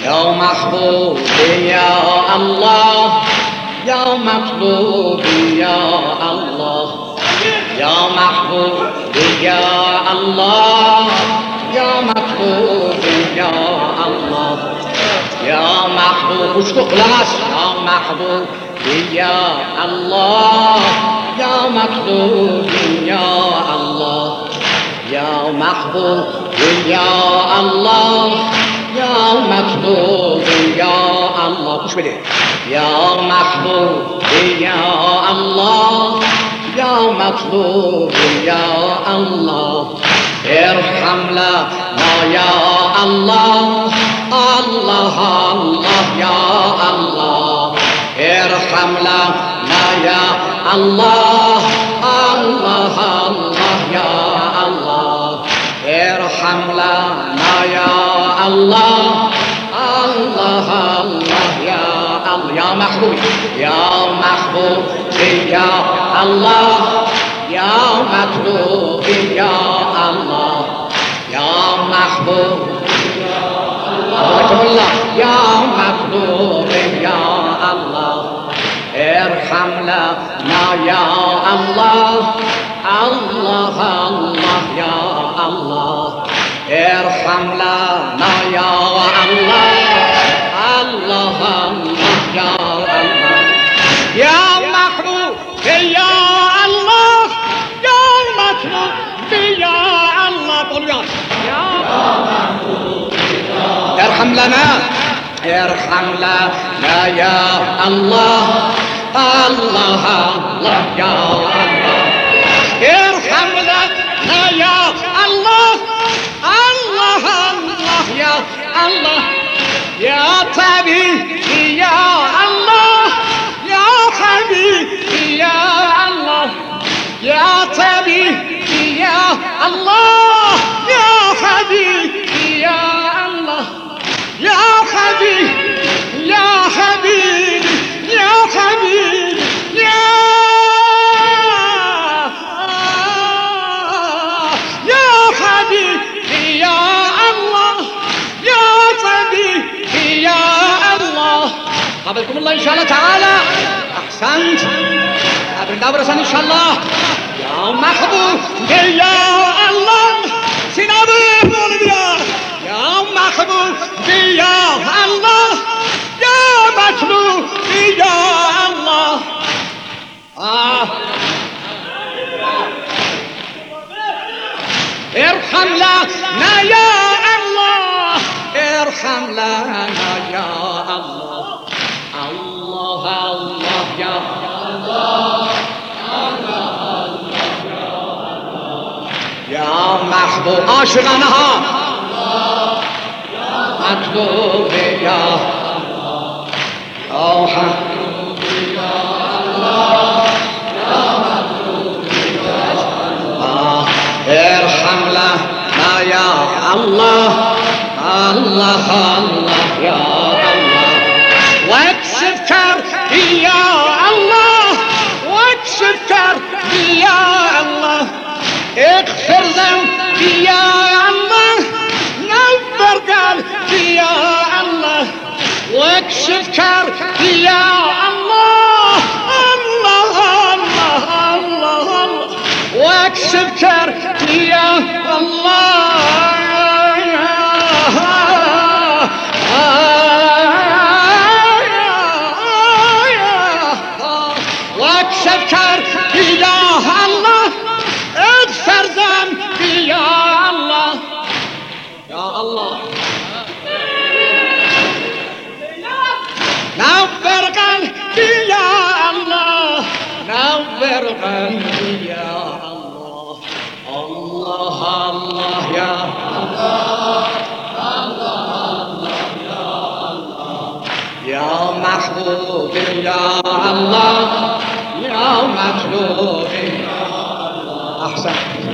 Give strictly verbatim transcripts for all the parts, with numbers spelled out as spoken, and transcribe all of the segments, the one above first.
يا محبوبي يا الله يا مطلوبي يا الله يا محبوبي يا الله يا مطلوبي يا الله يا محبوب اشتق لغاس يا محبوبي يا الله يا مطلوبي يا الله يا محبوبي يا الله يا مطلوبي يا الله مش بدي يا محبوبي يا الله يا مطلوبي يا الله ارحم لنا يا الله الله الله يا الله ارحم لنا يا الله الله الله يا الله ارحم لنا يا الله الله الله يا الله يا محبوبي يا محبوبي يا الله يا مطلوبي يا الله يا محبوبي يا الله يا مطلوبي يا الله ارحم لنا يا الله الله الله يا الله ارحم لنا يا الله الله الله يا الله يا محبوبي يا الله يا مطلوبي يا الله قولوا يا محبوبي ارحم لنا ارحم لنا يا الله الله الله يا الله ارحم لنا يا الله الله الله يا الله يا طبيبي يا الله يا حبيبي يا الله يا طبيبي يا الله يا حبيبي يا الله يا حبيبي يا حبيبي يا حبيبي يا يا حبيبي يا الله يا طبيبي يا الله قبلكم الله إن شاء الله تعالى أحسنت قبل دورة إن شاء الله يا محبوبي يا الله سنابي بولبيا يا محبوبي يا الله يا مطلوبي يا الله آه. ارحم لنا يا الله ارحم لنا يا الله الله الله يا الله يا محبوب عاشقانها مطلوبي يا الله أو حبيبي يا الله يا مطلوبي يا الله ارحم لنا يا الله الله الله يا الله واكشف كربي يا الله واكشف كربي يا الله اغفر ذنبي يا الله نور قلبي يا الله واكشف كربي يا الله الله الله الله الله واكشف كربي يا الله واكشف كربي يا الله اغفر ذنبي يا الله يا الله نور قلبي يا الله نور قلبي يا الله الله الله يا الله الله يا الله يا محبوبي يا الله يا مطلوبي يا الله أحسن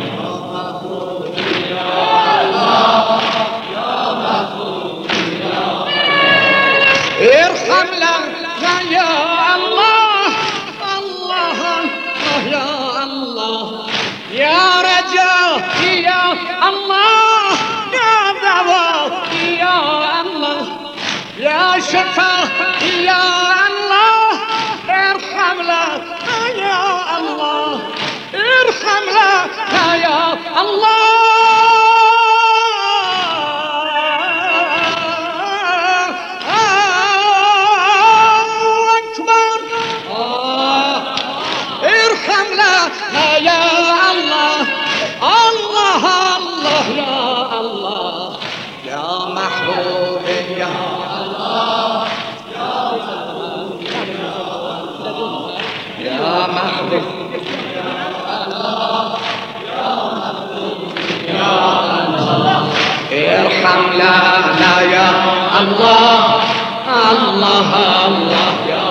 ارحم لنا يا الله الله الله يا الله يا رجائي يا الله يا دواء يا الله يا شفا يا الله ارحم لنا يا الله ارحم لنا يا الله أكبر ارحم لنا يا الله الله الله يا الله يا محبوب يا يا محبوب ارحم لنا يا الله الله الله يا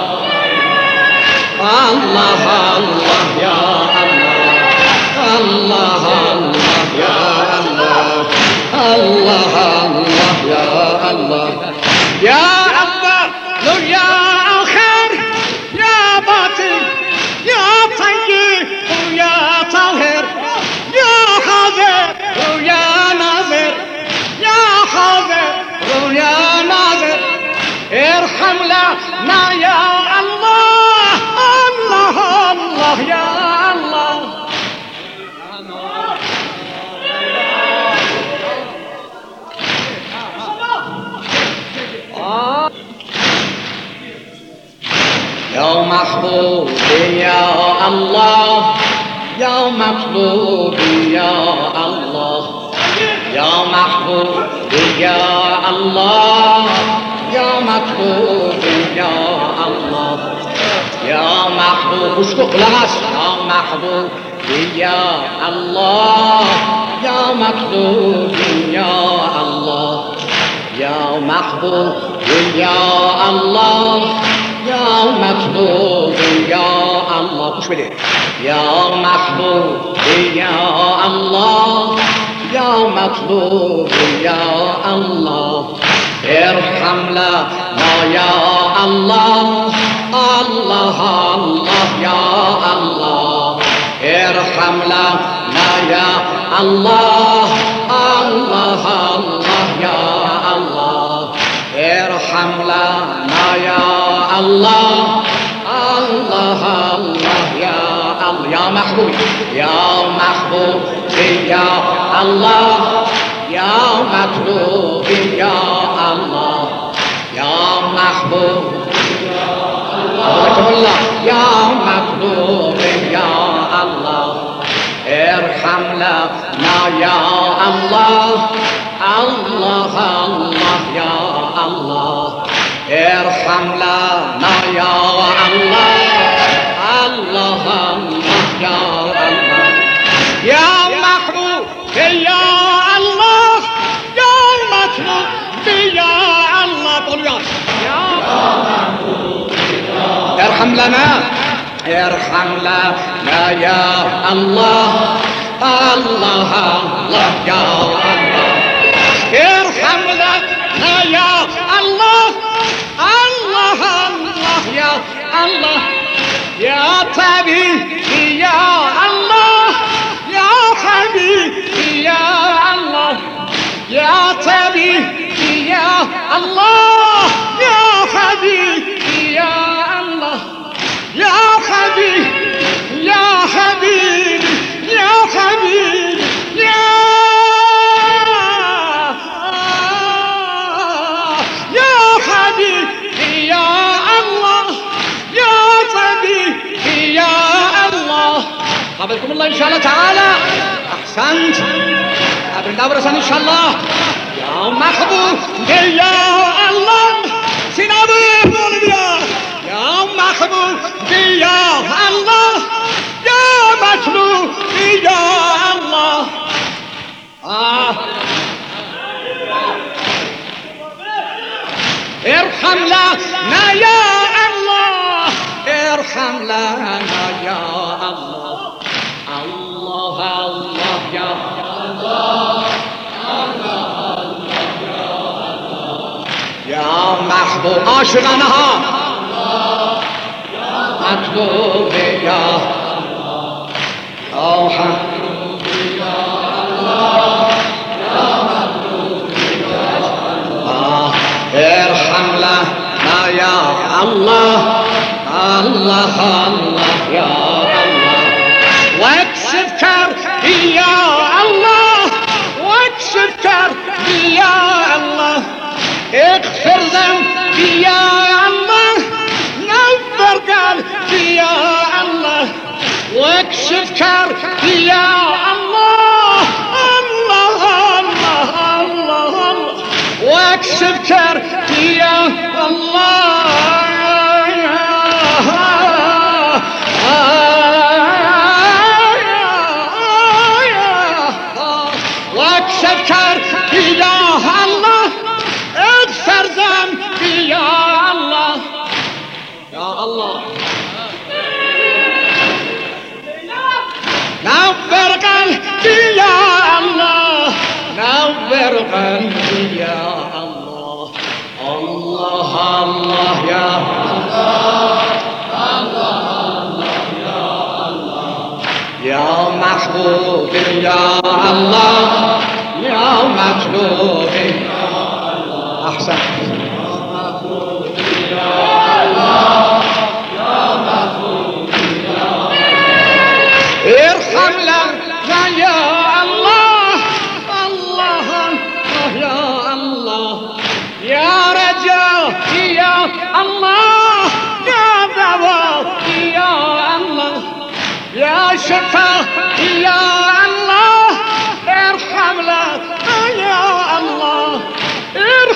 الله الله يا الله الله الله يا الله الله الله يا الله يا أول يا آخر يا باطن يا طيب ويا طاهر يا حاضر ويا ناظر يا حاضر ويا ناظر ارحم لنا يا الله الله الله يا الله يا محبوبي يا الله يا مطلوبي يا الله يا محبوبي يا الله يا مطلوبي يا الله يا محبوب اشتق لغش يا محبوبي يا الله يا مطلوبي يا الله يا محبوبي يا الله يا مطلوب يا الله مش بدي يا محبوب يا الله يا مطلوب يا الله ارحم لنا يا الله الله الله يا الله ارحم لنا يا الله الله الله يا الله ارحم لنا يا الله الله الله يا الله يا محبوب يا محبوب يا الله يا مطلوب يا الله يا محبوب الله يا مطلوب يا الله ارحم لنا يا الله الله الله يا الله ارحم لنا يا الله الله الله يا الله يا محبوب يا الله يا مطلوب يا الله قول يا يا محبوب ارحم لنا ارحم لنا يا الله الله الله يا الله ارحم لنا يا الله الله الله يا الله يا طبيبي يا الله يا حبيبي يا الله يا طبيبي يا الله يا حبيبي يا الله يا حبيبي يا حبيبي يا حبيبي يا يا حبيبي يا الله يا طبيبي يا الله قبلكم الله إن شاء الله تعالى أحسنت قبل دورسان إن شاء الله يا محبوب يا الله سنابي بولبيا يا محبوب يا الله يا مطلوب يا الله آه ارحم لنا يا الله ارحم لنا يا الله الله الله يا الله يا محبوب عاشقانها مطلوب يا الله ارحم لنا الله الله الله يا الله واكشف كربي يا الله واكشف كربي يا الله اغفر ذنبي يا الله نور قلبي يا الله واكشف كربي يا الله الله الله الله الله واكشف كربي يا الله واكشف كربي يا الله اغفر ذنبي يا الله يا الله نور قلبي يا الله نور قلبي يا الله الله الله يا الله الله يا الله يا محبوب يا الله يا مطلوب يا الله أحسن ارحم لنا يا الله الله يا الله يا رجائي يا الله يا دواء يا الله يا شفاء يا الله ارحم لنا يا الله